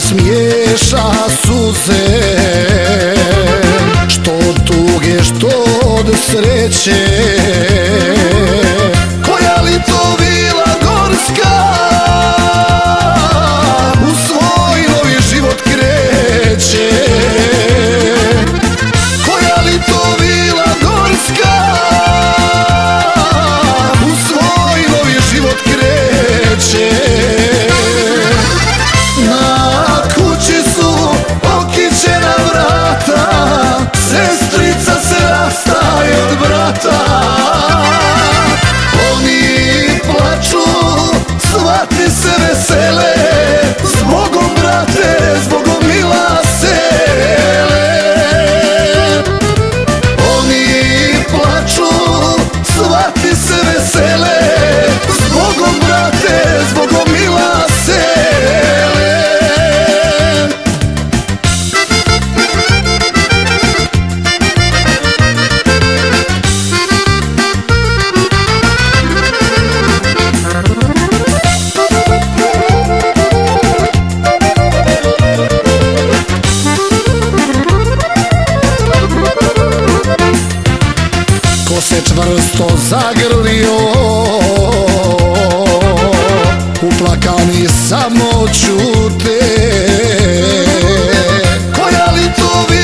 smiješa suze, što od tuge, što od sreće. Koja li to vila gorska u svoj novi život kreće? Koja li to vila gorska u svoj novi život kreće? Na kući su okićena vrata, sestrica se rastaje od brata. Oni plaču, svati se vesele, zbogom brate, zbogom mila sele. Oni plaču, svati se vesele, zbogom brate, zbogom mila sele. Ko se čvrsto zagrlio, uplakani samo ćute. Koja li to